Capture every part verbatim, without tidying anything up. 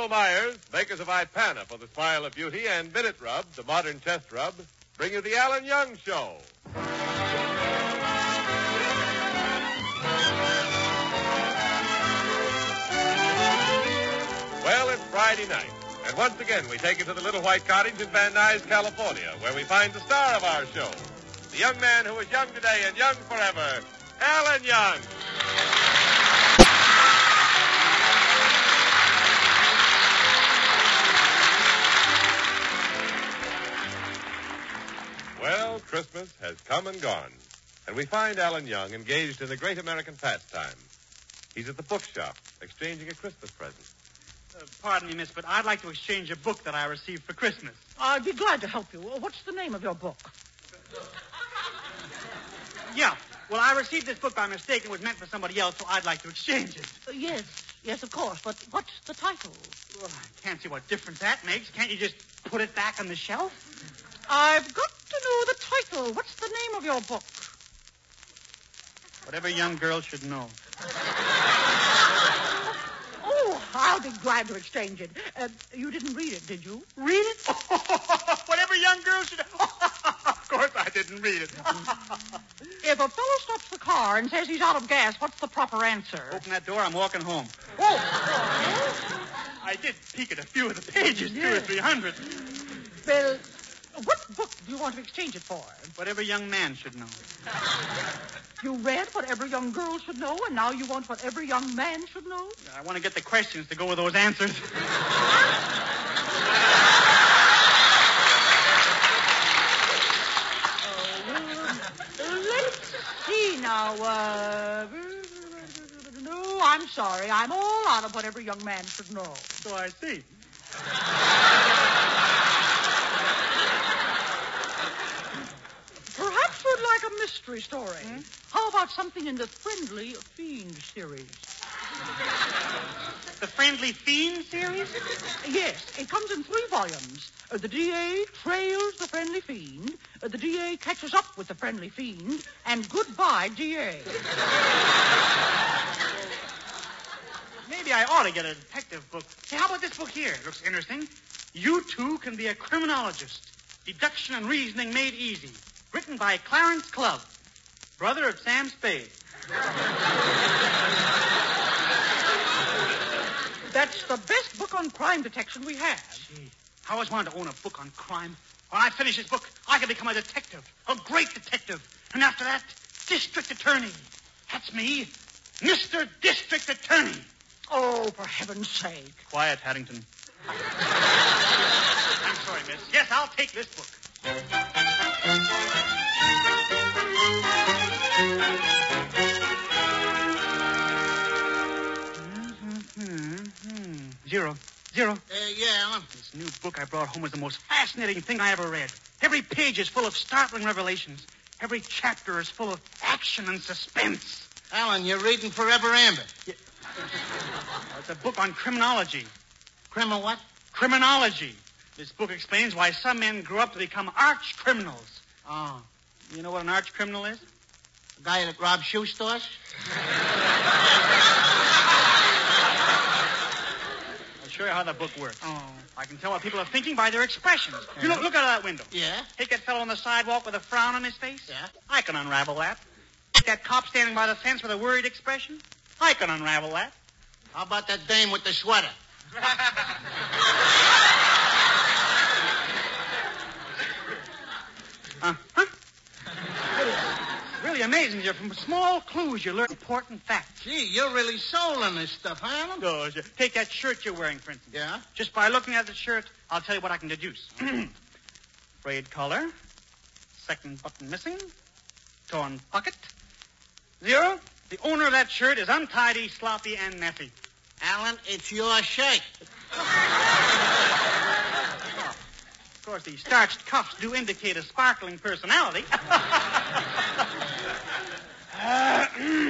Bristol Myers, makers of Ipana for the smile of beauty, and Minute Rub, the modern chest rub, bring you the Alan Young Show. Well, it's Friday night, and once again we take you to the little white cottage in Van Nuys, California, where we find the star of our show, the young man who is young today and young forever, Alan Young. Well, Christmas has come and gone, and we find Alan Young engaged in a great American pastime. He's at the bookshop, exchanging a Christmas present. Uh, pardon me, miss, but I'd like to exchange a book that I received for Christmas. I'd be glad to help you. What's the name of your book? Yeah. Well, I received this book by mistake. It was meant for somebody else, so I'd like to exchange it. Uh, yes, yes, of course. But what's the title? Well, I can't see what difference that makes. Can't you just put it back on the shelf? I've got to know the title. What's the name of your book? Whatever young girl should know. Oh, I'll be glad to exchange it. Uh, you didn't read it, did you? Read it? Whatever young girl should... Of course I didn't read it. If a fellow stops the car and says he's out of gas, what's the proper answer? Open that door, I'm walking home. Oh! I did peek at a few of the pages, Yes. two or three hundred. Well, what book do you want to exchange it for? Whatever young man should know. You read what every young girl should know, and now you want what every young man should know? I want to get the questions to go with those answers. Let's see now. Uh, no, I'm sorry. I'm all out of what every young man should know. So I see. Perhaps you'd like a mystery story. Hmm? How about something in the Friendly Fiend series? The Friendly Fiend series? Yes, it comes in three volumes. Uh, the D A trails the Friendly Fiend, uh, the D A catches up with the Friendly Fiend, and goodbye, D A. Maybe I ought to get a detective book. Hey, how about this book here? It looks interesting. You too can be a criminologist. Deduction and reasoning made easy. Written by Clarence Clubb, brother of Sam Spade. That's the best book on crime detection we have. Gee, I always wanted to own a book on crime. When I finish this book, I can become a detective, a great detective. And after that, district attorney. That's me, Mister District Attorney. Oh, for heaven's sake. Quiet, Haddington. I'm sorry, miss. Yes, I'll take this book. Zero. Zero. Uh, yeah, Alan. This new book I brought home is the most fascinating thing I ever read. Every page is full of startling revelations. Every chapter is full of action and suspense. Alan, you're reading Forever Amber. Yeah. It's a book on criminology. Criminal what? Criminology. This book explains why some men grew up to become arch criminals. Oh. You know what an arch criminal is? The guy that robs shoe stores? I'll show you how the book works. Oh. I can tell what people are thinking by their expressions. You look, look out of that window. Yeah? Take that fellow on the sidewalk with a frown on his face. Yeah? I can unravel that. Take that cop standing by the fence with a worried expression. I can unravel that. How about that dame with the sweater? Uh-huh. It's really amazing. You're from small clues you learn important facts. Gee, you're really sold on this stuff, huh, Alan? Oh, you- take that shirt you're wearing, for instance. Yeah? Just by looking at the shirt, I'll tell you what I can deduce. Frayed collar. Second button missing. Torn pocket. Zero. The owner of that shirt is untidy, sloppy, and messy. Alan, it's your shirt. Of course, the starched cuffs do indicate a sparkling personality. Uh,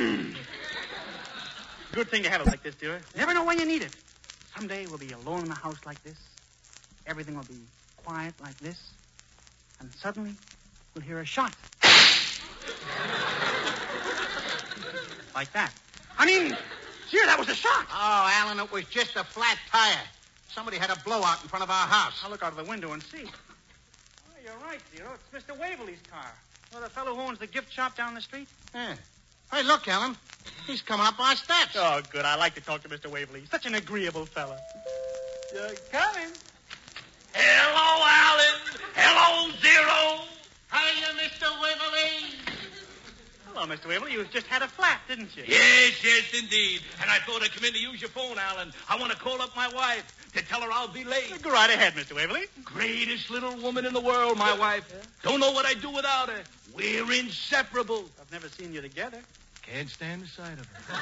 good thing to have it like this, dear. Never know when you need it. Someday we'll be alone in a house like this. Everything will be quiet like this. And suddenly, we'll hear a shot. Like that. I mean, dear, that was a shot. Oh, Alan, it was just a flat tire. Somebody had a blowout in front of our house. I'll look out of the window and see. Oh, you're right, Zero. It's Mister Waverly's car. Well, the fellow who owns the gift shop down the street? Yeah. Hey, look, Alan. He's coming up our steps. Oh, good. I like to talk to Mister Waverly. Such an agreeable fella. You're coming. Hello, Alan. Hello, Zero. Hiya, Mister Waverly. Hello, Mister Waverly. You just had a flat, didn't you? Yes, yes, indeed. And I thought I'd come in to use your phone, Alan. I want to call up my wife to tell her I'll be late. Go right ahead, Mister Waverly. Greatest little woman in the world, my wife. Don't know what I'd do without her. We're inseparable. I've never seen you together. Can't stand the sight of her.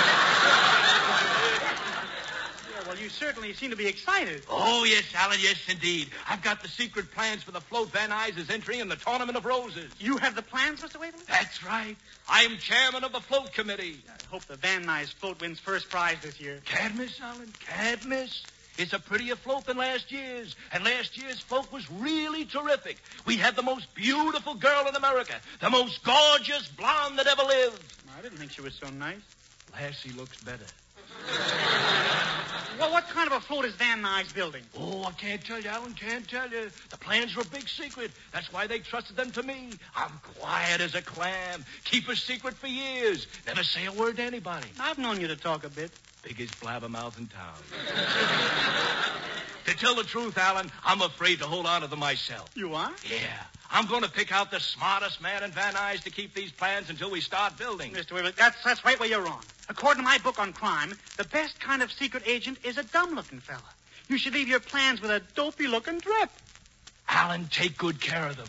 Yeah, well, you certainly seem to be excited. Oh, yes, Alan, yes, indeed. I've got the secret plans for the float Van Nuys is entering in the Tournament of Roses. You have the plans, Mister Waverly? That's right. I'm chairman of the float committee. I hope the Van Nuys float wins first prize this year. Can't miss, Alan, can't miss. It's a prettier float than last year's, and last year's float was really terrific. We had the most beautiful girl in America, the most gorgeous blonde that ever lived. I didn't think she was so nice. Lassie looks better. Well, what kind of a float is Van Nuys building? Oh, I can't tell you, Alan, can't tell you. The plans were a big secret. That's why they trusted them to me. I'm quiet as a clam. Keep a secret for years. Never say a word to anybody. I've known you to talk a bit. Biggest blabbermouth in town. To tell the truth, Alan, I'm afraid to hold on to them myself. You are? Yeah. I'm going to pick out the smartest man in Van Nuys to keep these plans until we start building. Mister Waverly, that's, that's right where you're wrong. According to my book on crime, the best kind of secret agent is a dumb-looking fella. You should leave your plans with a dopey-looking drip. Alan, take good care of them.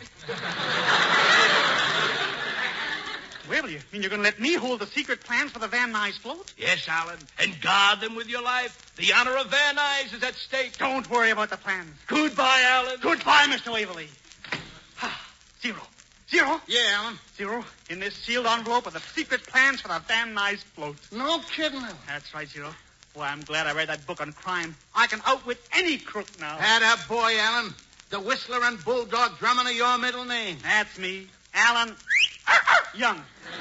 Waverly, you mean you're going to let me hold the secret plans for the Van Nuys float? Yes, Alan, and guard them with your life. The honor of Van Nuys is at stake. Don't worry about the plans. Goodbye, Alan. Goodbye, Mister Waverly. Zero. Zero? Yeah, Alan. Zero, in this sealed envelope are the secret plans for the Van Nuys float. No kidding. That's right, Zero. Boy, I'm glad I read that book on crime. I can outwit any crook now. Had a boy, Alan. The Whistler and Bulldog Drummond are your middle name. That's me, Alan Young.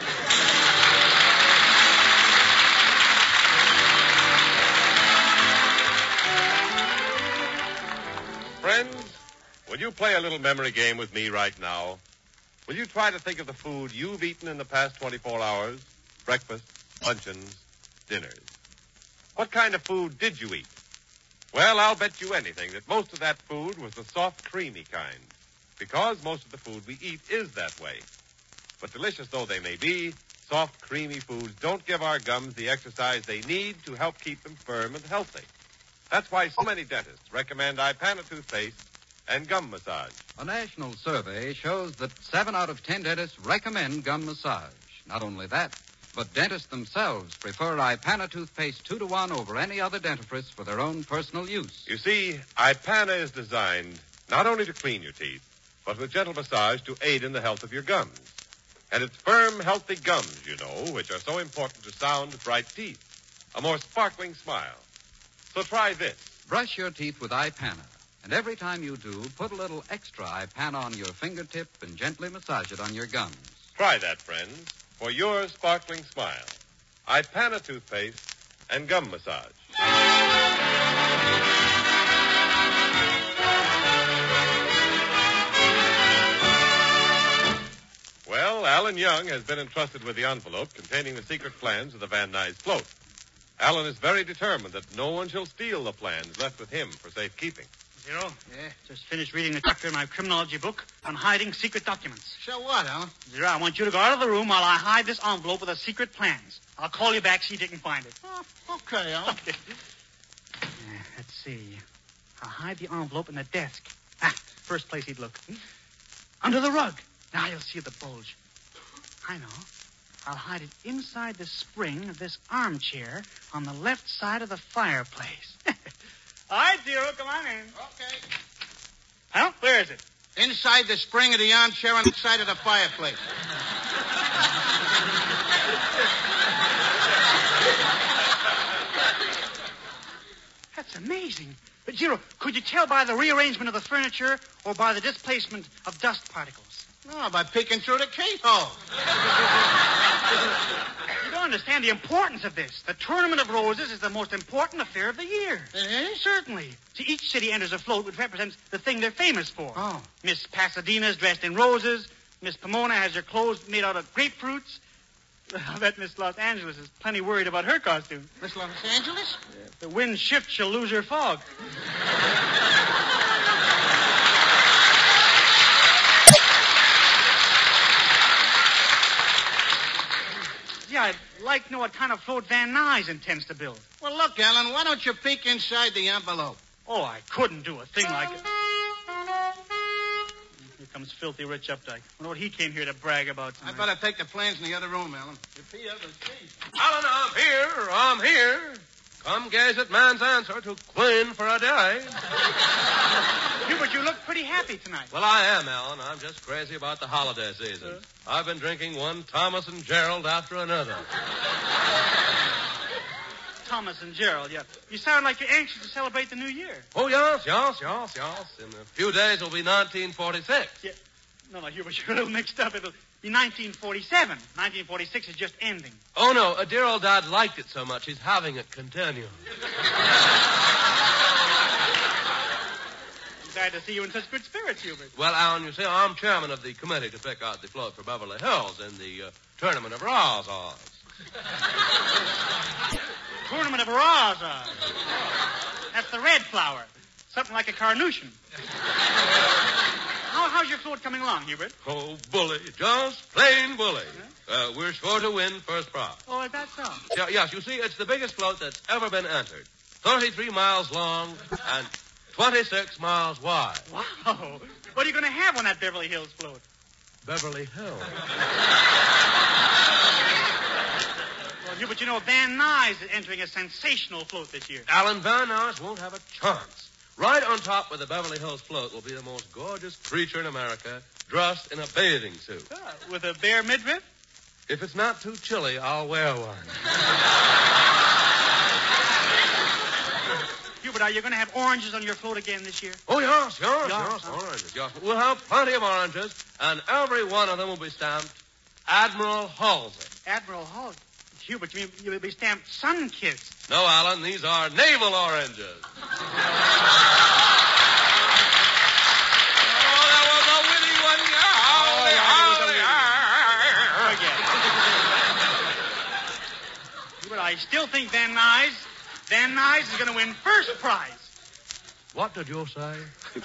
Friends, will you play a little memory game with me right now? Will you try to think of the food you've eaten in the past twenty-four hours? Breakfast, luncheons, dinners. What kind of food did you eat? Well, I'll bet you anything that most of that food was the soft, creamy kind. Because most of the food we eat is that way. But delicious though they may be, soft, creamy foods don't give our gums the exercise they need to help keep them firm and healthy. That's why so many dentists recommend Ipana toothpaste and gum massage. A national survey shows that seven out of ten dentists recommend gum massage. Not only that, but dentists themselves prefer Ipana toothpaste two to one over any other dentifrice for their own personal use. You see, Ipana is designed not only to clean your teeth, but with gentle massage to aid in the health of your gums. And it's firm, healthy gums, you know, which are so important to sound, bright teeth. A more sparkling smile. So try this. Brush your teeth with Ipana. And every time you do, put a little extra Ipana on your fingertip and gently massage it on your gums. Try that, friends, for your sparkling smile. Ipana toothpaste and gum massage. Well, Alan Young has been entrusted with the envelope containing the secret plans of the Van Nuys float. Alan is very determined that no one shall steal the plans left with him for safekeeping. Zero? Yeah? Just finished reading the chapter in my criminology book on hiding secret documents. So what, Alan? Zero, I want you to go out of the room while I hide this envelope with the secret plans. I'll call you back, see if you can find it. Oh, okay, Alan. Okay. Uh, let's see. I'll hide the envelope in the desk. Ah, first place he'd look. Under the rug. Now you'll see the bulge. I know. I'll hide it inside the spring of this armchair on the left side of the fireplace. All right, Zero, come on in. Okay. Huh? Where is it? Inside the spring of the armchair on the side of the fireplace. That's amazing. But, Zero, could you tell by the rearrangement of the furniture or by the displacement of dust particles? No, by peeking through the keyhole. You don't don't understand the importance of this. The Tournament of Roses is the most important affair of the year. It is? Certainly. See, each city enters a float which represents the thing they're famous for. Oh. Miss Pasadena's dressed in roses. Miss Pomona has her clothes made out of grapefruits. I bet Miss Los Angeles is plenty worried about her costume. Miss Los Angeles? If the wind shifts, she'll lose her fog. Yeah, I'd like to know what kind of float Van Nuys intends to build. Well, look, Alan, why don't you peek inside the envelope? Oh, I couldn't do a thing like it. Here comes Filthy Rich Updike. I wonder what he came here to brag about tonight. I better take the plans in the other room, Alan. If he ever sees. Alan, I'm here. I'm here. Come gaze at man's answer to Quinn for a day. Hubert, you look pretty happy tonight. Well, I am, Alan. I'm just crazy about the holiday season. I've been drinking one Thomas and Gerald after another. Thomas and Gerald, yeah. You sound like you're anxious to celebrate the new year. Oh, yes, yes, yes, yes. In a few days it'll be nineteen forty-six. Yeah. No, no, Hubert, you're a little mixed up. It'll be nineteen forty-seven. nineteen forty-six is just ending. Oh, no. A dear old Dad liked it so much, he's having it continue. I'm glad to see you in such good spirits, Hubert. Well, Alan, you see, I'm chairman of the committee to pick out the float for Beverly Hills in the uh, Tournament of Roses. Tournament of Raza. That's the red flower. Something like a carnation. How, how's your float coming along, Hubert? Oh, bully. Just plain bully. Uh, we're sure to win first prize. Oh, is that so? Yeah, yes, you see, it's the biggest float that's ever been entered. thirty-three miles long and twenty-six miles wide. Wow. What are you going to have on that Beverly Hills float? Beverly Hills. Well, Hubert, you know, Van Nuys is entering a sensational float this year. Alan Van Nuys won't have a chance. Right on top of the Beverly Hills float will be the most gorgeous creature in America, dressed in a bathing suit. Ah, with a bare midriff? If it's not too chilly, I'll wear one. Hubert, are you going to have oranges on your float again this year? Oh, yes, yes, Yeah, yes, huh? oranges, yes. We'll have plenty of oranges, and every one of them will be stamped Admiral Halsey. Admiral Hall. Hubert, you mean you will be stamped sun-kissed? No, Alan, these are naval oranges. Oh, that was a witty one. Howdy, howdy, Forget it. Hubert, I still think Van Nuys, Van Nuys is going to win first prize. What did you say?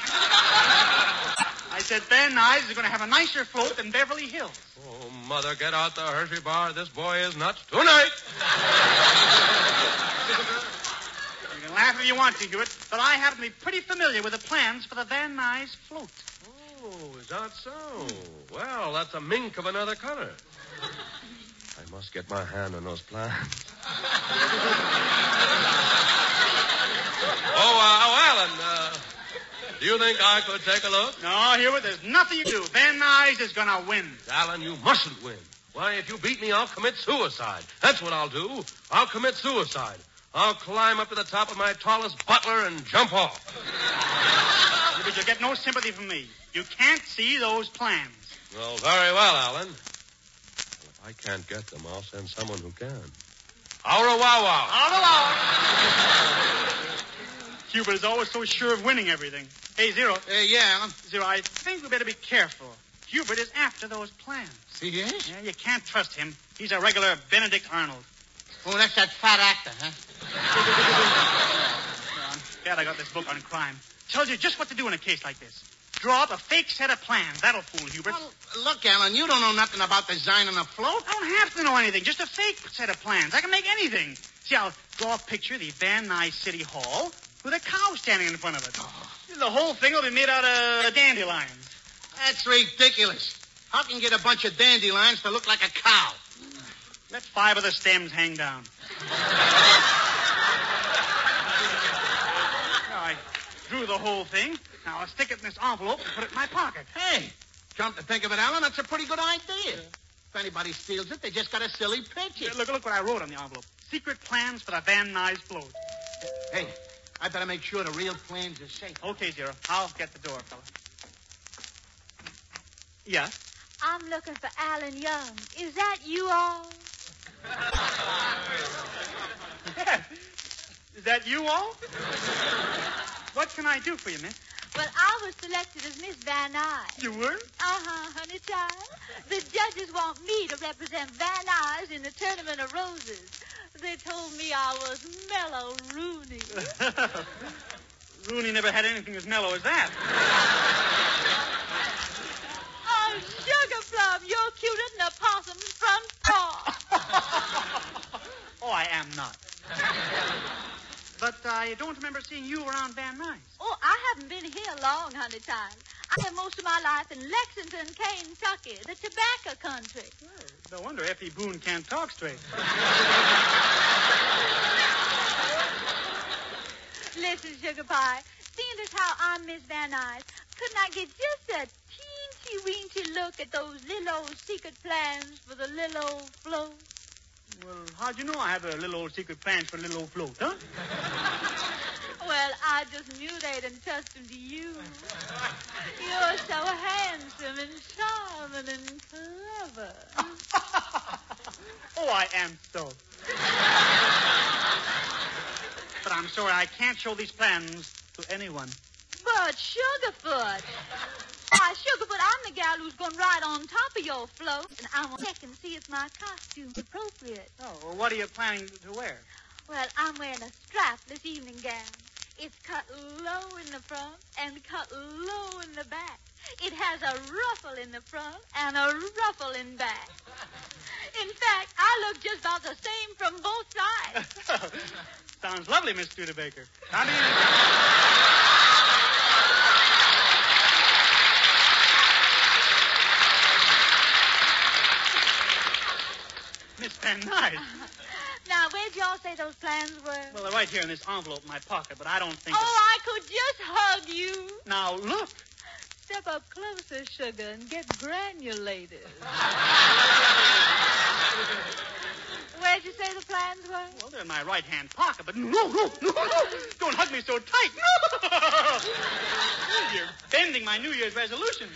I said Van Nuys is going to have a nicer float than Beverly Hills. Oh, Mother, get out the Hershey bar. This boy is nuts tonight. You can laugh if you want to, Hubert, but I happen to be pretty familiar with the plans for the Van Nuys float. Oh, is that so? Well, that's a mink of another color. I must get my hand on those plans. oh, uh, oh, Alan, uh, do you think I could take a look? No, Hubert, there's nothing you can do. Van Nuys is going to win. Alan, you mustn't win. Why, if you beat me, I'll commit suicide. That's what I'll do. I'll commit suicide. I'll climb up to the top of my tallest butler and jump off. Hubert, you'll get no sympathy from me. You can't see those plans. Well, very well, Alan. Well, if I can't get them, I'll send someone who can. Au revoir. Au revoir. Hubert is always so sure of winning everything. Hey, Zero. Uh, yeah, Alan. Zero, I think we better be careful. Hubert is after those plans. See, yes? Yeah, you can't trust him. He's a regular Benedict Arnold. Oh, that's that fat actor, huh? I'm glad I got this book on crime. Tells you just what to do in a case like this. Draw up a fake set of plans. That'll fool Hubert. Well, look, Alan, you don't know nothing about designing a float. I don't have to know anything. Just a fake set of plans. I can make anything. See, I'll draw a picture of the Van Nuys City Hall with a cow standing in front of it. Oh. The whole thing will be made out of dandelions. That's ridiculous. How can you get a bunch of dandelions to look like a cow? Let five of the stems hang down. Now, I drew the whole thing. Now, I'll stick it in this envelope and put it in my pocket. Hey, come to think of it, Alan, that's a pretty good idea. If anybody steals it, they just got a silly picture. Look, look what I wrote on the envelope. Secret plans for the Van Nuys float. Hey, I better make sure the real plans are safe. Okay, Zero. I'll get the door, fella. Yeah? I'm looking for Alan Young. Is that you all? Is that you all? What can I do for you, miss? Well, I was selected as Miss Van Nuys. You were? Uh-huh, honey child. The judges want me to represent Van Nuys in the Tournament of Roses. They told me I was mellow Rooney. Rooney never had anything as mellow as that. Oh, Sugar Plum, you're cuter than a possum's front paw. Oh, I am not. But I don't remember seeing you around Van Nuys. Oh, I haven't been here long, honey child. I spent most of my life in Lexington, Kentucky, the tobacco country. Oh, no wonder Effie Boone can't talk straight. Listen, Sugar Pie, seeing as how I'm Miss Van Nuys, couldn't I get just a teensy-weensy look at those little old secret plans for the little old float? Well, how'd you know I have a little old secret plans for a little old float, huh? Well, I just knew they'd entrust them to you. You're so handsome and charming and clever. Oh, I am so. But I'm sorry, I can't show these plans to anyone. But, Sugarfoot, why, Sugarfoot, I'm the gal who's going right on top of your float, and I want to check and see if my costume's appropriate. Oh, well, what are you planning to wear? Well, I'm wearing a strapless evening gown. It's cut low in the front and cut low in the back. It has a ruffle in the front and a ruffle in back. In fact, I look just about the same from both sides. Sounds lovely, Miss Studebaker. I mean... Miss Van Nuys. Now, where'd y'all say those plans were? Well, they're right here in this envelope in my pocket, but I don't think... Oh, that... I could just hug you. Now, look. Step up closer, sugar, and get granulated. Where'd you say the plans were? Well, they're in my right-hand pocket, but no, no, no, no. Don't hug me so tight. No. You're bending my New Year's resolutions.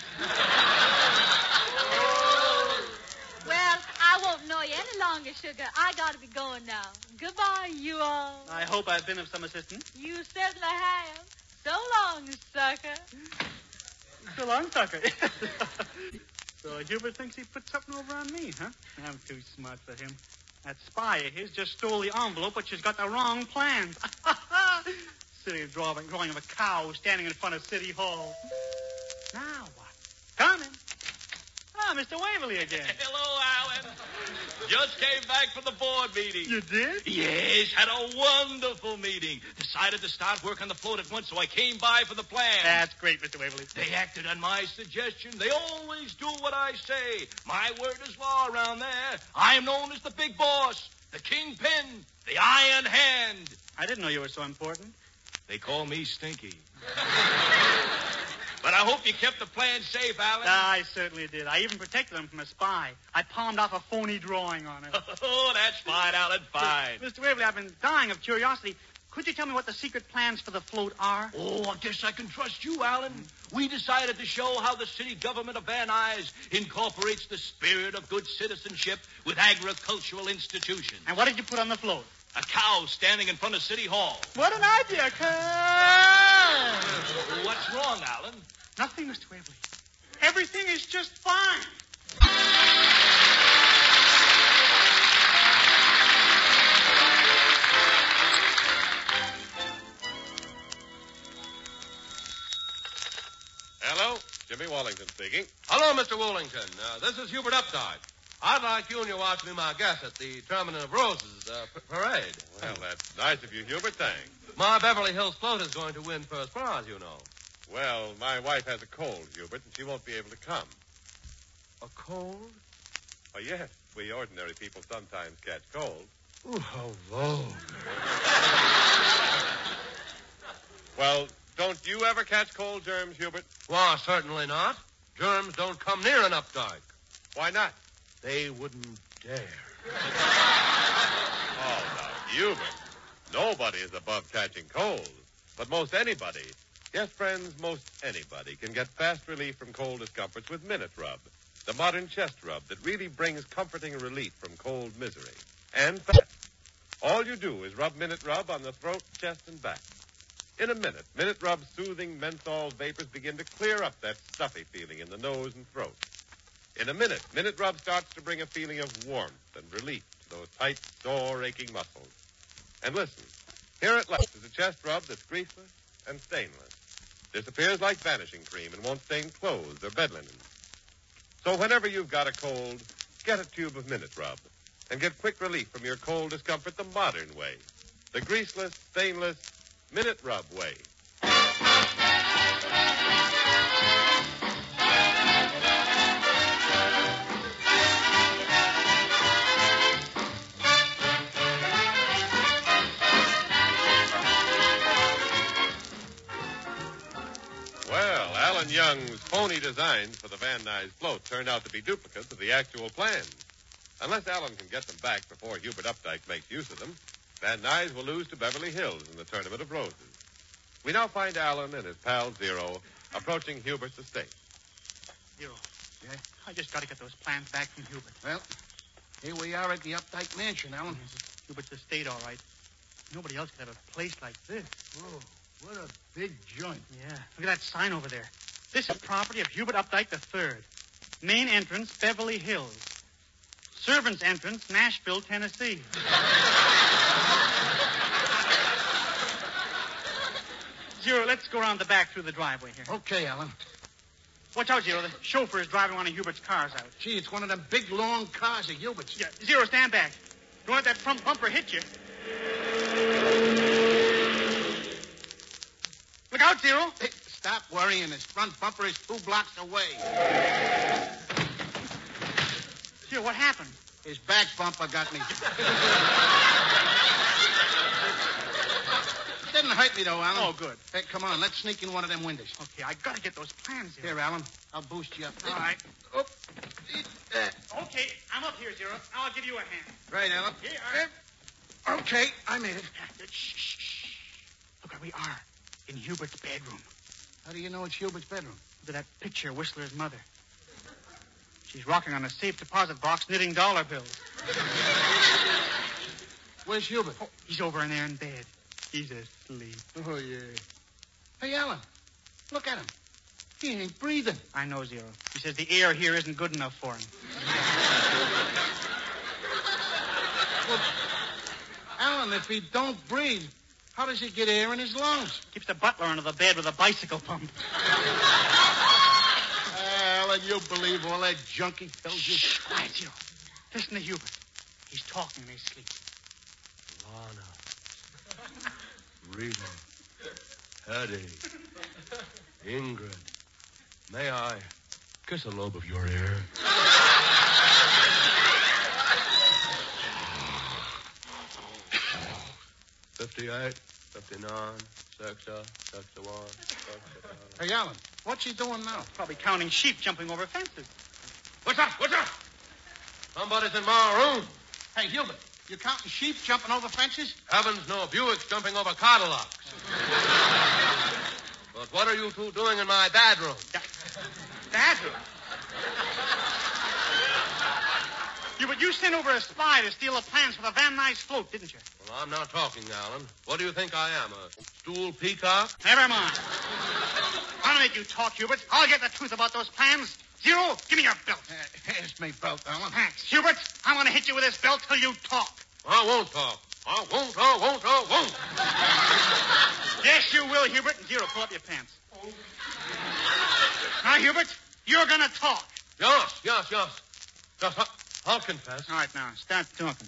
Well, I won't know you any longer, sugar. I gotta be going now. Goodbye, you all. I hope I've been of some assistance. You certainly have. So long, sucker. So long, sucker. So Hubert thinks he put something over on me, huh? I'm too smart for him. That spy of his just stole the envelope, but she's got the wrong plans. Silly drawing, drawing of a cow standing in front of City Hall. Now what? Coming. Ah, Mister Waverly again. Hello, Alan. Just came back from the board meeting. You did? Yes, had a wonderful meeting. Decided to start work on the float at once, so I came by for the plan. That's great, Mister Waverly. They acted on my suggestion. They always do what I say. My word is law around there. I am known as the big boss, the kingpin, the iron hand. I didn't know you were so important. They call me Stinky. But I hope you kept the plan safe, Alan. I certainly did. I even protected them from a spy. I palmed off a phony drawing on it. Oh, that's fine, Alan, fine. Mister Waverly, I've been dying of curiosity. Could you tell me what the secret plans for the float are? Oh, I guess I can trust you, Alan. We decided to show how the city government of Van Nuys incorporates the spirit of good citizenship with agricultural institutions. And what did you put on the float? A cow standing in front of City Hall. What an idea, Carl! What's wrong, Alan? Nothing, Mister Waverly. Everything is just fine. Hello, Jimmy Wallington speaking. Hello, Mister Wallington. Uh, this is Hubert Updike. I'd like you and your wife to be my guests at the Tournament of Roses uh, p- parade. Well, that's nice of you, Hubert. Thanks. My Beverly Hills float is going to win first prize, you know. Well, my wife has a cold, Hubert, and she won't be able to come. A cold? Oh, yes. We ordinary people sometimes catch colds. Ooh, how vulgar. Well, don't you ever catch cold germs, Hubert? Why, certainly not. Germs don't come near an Updike. Why not? They wouldn't dare. Oh, now, Hubert. Nobody is above catching colds. But most anybody, yes, friends, most anybody can get fast relief from cold discomforts with Minute Rub. the modern chest rub that really brings comforting relief from cold misery. And fast. All you do is rub Minute Rub on the throat, chest, and back. In a minute, Minute Rub's soothing menthol vapors begin to clear up that stuffy feeling in the nose and throat. In a minute, Minute Rub starts to bring a feeling of warmth and relief to those tight, sore, aching muscles. And listen, here at last is a chest rub that's greaseless and stainless. Disappears like vanishing cream and won't stain clothes or bed linen. So whenever you've got a cold, get a tube of Minute Rub and get quick relief from your cold discomfort the modern way. The greaseless, stainless, Minute Rub way. Well, Alan Young's phony designs for the Van Nuys float turned out to be duplicates of the actual plans. Unless Alan can get them back before Hubert Updike makes use of them, Van Nuys will lose to Beverly Hills in the Tournament of Roses. We now find Alan and his pal Zero approaching Hubert's estate. Zero. Yeah? I just got to get those plans back from Hubert. Well, here we are at the Updike Mansion, Alan. Yes, it's Hubert's estate, all right. Nobody else could have a place like this. Whoa, what a big joint. Yeah. Look at that sign over there. This is property of Hubert Updike the third. Main entrance, Beverly Hills. Servants' entrance, Nashville, Tennessee. Zero, let's go around the back through the driveway here. Okay, Alan. Watch out, Zero. The chauffeur is driving one of Hubert's cars out. Gee, it's one of them big, long cars of Hubert's. Yeah, Zero, stand back. Don't let that front bumper hit you. Look out, Zero. Hey, stop worrying. His front bumper is two blocks away. Zero, what happened? His back bumper got me. Didn't hurt me, though, Alan. Oh, good. Hey, come on. Let's sneak in one of them windows. Okay, I got to get those plans, Zero. Here, Alan. I'll boost you up. All right. Oh. Okay, I'm up here, Zero. Now I'll give you a hand. Right, Alan. Here, all right. Okay, I made it. Shh, shh, shh. Look where we are. In Hubert's bedroom. How do you know it's Hubert's bedroom? Look at that picture of Whistler's mother. She's rocking on a safe deposit box, knitting dollar bills. Where's Hubert? Oh, he's over in there in bed. He's asleep. Oh, yeah. Hey, Alan, look at him. He ain't breathing. I know, Zero. He says the air here isn't good enough for him. Well, Alan, if he don't breathe, how does he get air in his lungs? Keeps the butler under the bed with a bicycle pump. Alan, you believe all that junk he tells you? Shh, quiet, Zero. Listen to Hubert. He's talking in his sleep. Lana. Rita. Hetty. Ingrid. May I kiss a lobe of your ear? Fifty-eight, fifty-nine, sixty, sixty-one, sixty-two. Hey, Alan, what's he doing now? Probably counting sheep jumping over fences. What's up? What's up? Somebody's in my room. Hey, Hubert, you counting sheep jumping over fences? Heavens, no. Buick's jumping over Cadillacs. But what are you two doing in my bedroom? Bedroom? Hubert, you sent over a spy to steal the plans for the Van Nuys float, didn't you? Well, I'm not talking, Alan. What do you think I am, a stool peacock? Never mind. I'll make you talk, Hubert. I'll get the truth about those plans. Zero, give me your belt. Uh, here's me belt, Alan. Thanks. Hubert, I'm going to hit you with this belt till you talk. I won't talk. I won't, I won't, I won't. Yes, you will, Hubert. And Zero, pull up your pants. Now, Hubert, you're going to talk. Yes, yes, yes. Yes, I, I'll confess. All right, now, start talking.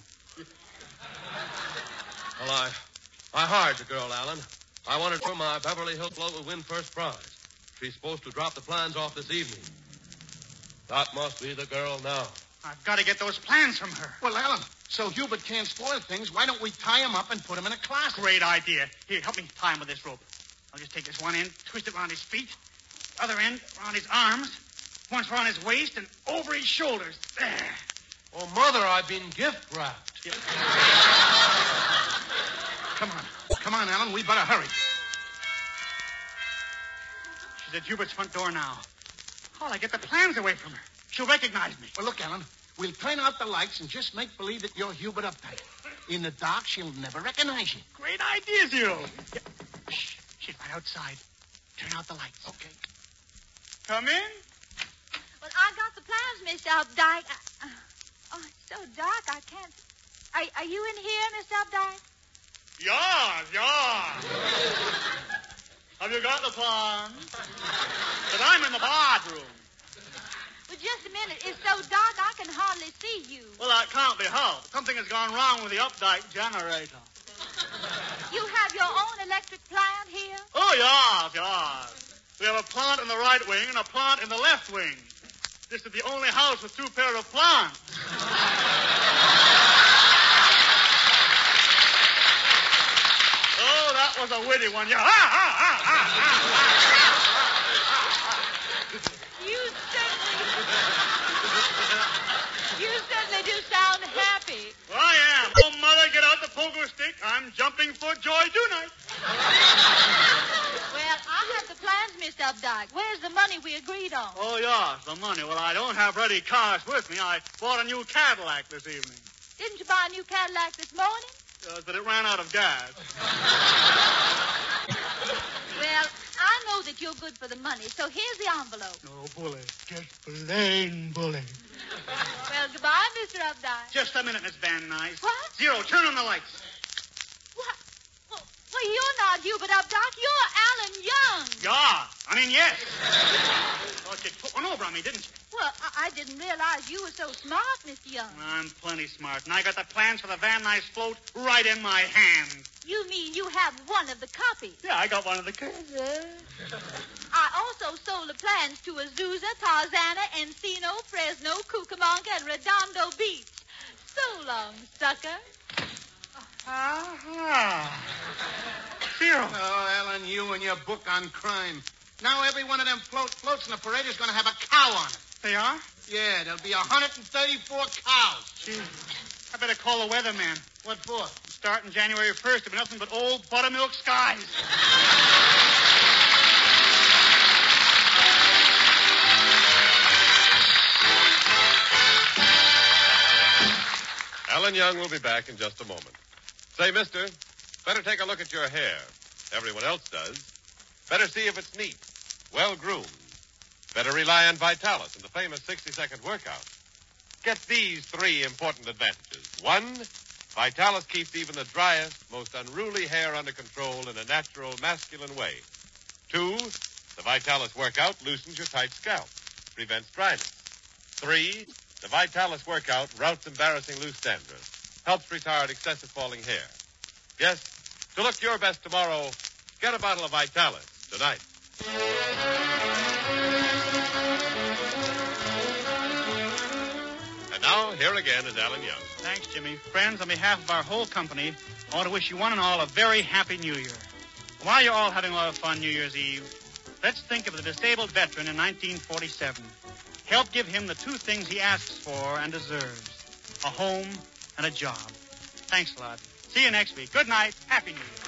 Well, I, I hired the girl, Alan. I wanted her my Beverly Hills float would win first prize. She's supposed to drop the plans off this evening. That must be the girl now. I've got to get those plans from her. Well, Alan, so Hubert can't spoil things, why don't we tie him up and put him in a closet? Great idea. Here, help me tie him with this rope. I'll just take this one end, twist it around his feet, other end around his arms, once around his waist, and over his shoulders. There. Oh, Mother, I've been gift wrapped. Yeah. Come on. Come on, Alan. We better hurry. She's at Hubert's front door now. How'll I get the plans away from her? She'll recognize me. Well, look, Alan, we'll turn out the lights and just make believe that you're Hubert Updike. In the dark, she'll never recognize you. Great idea, Zero. Yeah. Shh. She's right outside. Turn out the lights. Okay. Come in. Well, I got the plans, Mister Updike. I, uh, oh, it's so dark, I can't... Are, are you in here, Mister Updike? Yes, yes. Have you got the plans? But I'm in the bathroom. Well, just a minute. It's so dark I can hardly see you. Well, that can't be helped. Something has gone wrong with the Updike generator. You have your own electric plant here? Oh, yes, yes. We have a plant in the right wing and a plant in the left wing. This is the only house with two pair of plants. Oh, that was a witty one. Yeah. Ah, ah, ah, ah, ah. You certainly... You certainly do sound happy. Well, I am. Oh, Mother, get out the pogo stick. I'm jumping for joy tonight. Well, I have the plans, Mister Updike. Where's the money we agreed on? Oh, yes, the money. Well, I don't have ready cash with me. I bought a new Cadillac this evening. Didn't you buy a new Cadillac this morning? Uh, but it ran out of gas. Well, I know that you're good for the money, so here's the envelope. No, bully. Just plain bully. Well, goodbye, Mister Updike. Just a minute, Miss Van Nuys. What? Zero, turn on the lights. What? Well, well, you're not Hubert Updike. You're Alan Young. Yeah, I mean, yes. Oh, you put one over on me, didn't you? Well, I, I didn't realize you were so smart, Mister Young. I'm plenty smart, and I got the plans for the Van Nuys float right in my hand. You mean you have one of the copies? Yeah, I got one of the copies. I also sold the plans to Azusa, Tarzana, Encino, Fresno, Cucamonga, and Redondo Beach. So long, sucker. Ah. Zero. Oh, Alan, you and your book on crime. Now every one of them float floats in the parade is going to have a cow on it. They are? Yeah, there'll be one hundred thirty-four cows. Gee, I better call the weatherman. What for? Starting January first, there'll be nothing but old buttermilk skies. Alan Young will be back in just a moment. Say, mister, better take a look at your hair. Everyone else does. Better see if it's neat, well-groomed. Better rely on Vitalis and the famous sixty-second workout. Get these three important advantages. One, Vitalis keeps even the driest, most unruly hair under control in a natural, masculine way. Two, the Vitalis workout loosens your tight scalp, prevents dryness. Three, the Vitalis workout routs embarrassing loose dandruff, helps retard excessive falling hair. Yes, to look your best tomorrow, get a bottle of Vitalis tonight. And now, here again is Alan Young. Thanks, Jimmy. Friends, on behalf of our whole company, I want to wish you one and all a very happy New Year. While you're all having a lot of fun New Year's Eve, let's think of the disabled veteran in nineteen forty-seven. Help give him the two things he asks for and deserves, a home and a job. Thanks a lot. See you next week. Good night. Happy New Year.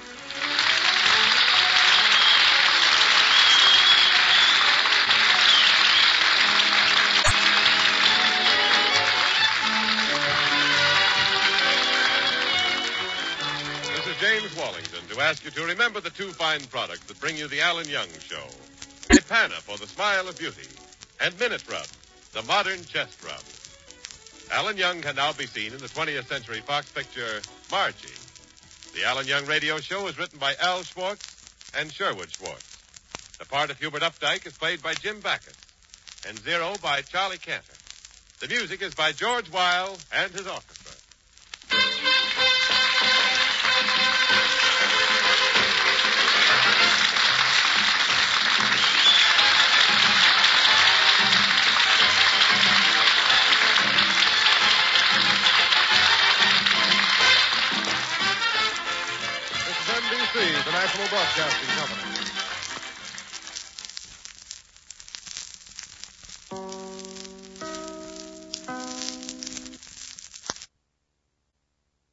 James Wallington to ask you to remember the two fine products that bring you the Alan Young Show. Ipana for the smile of beauty, and Minute Rub, the modern chest rub. Alan Young can now be seen in the twentieth Century Fox picture, Margie. The Alan Young Radio Show is written by Al Schwartz and Sherwood Schwartz. The part of Hubert Updike is played by Jim Backus, and Zero by Charlie Cantor. The music is by George Weil and his orchestra. The National Broadcasting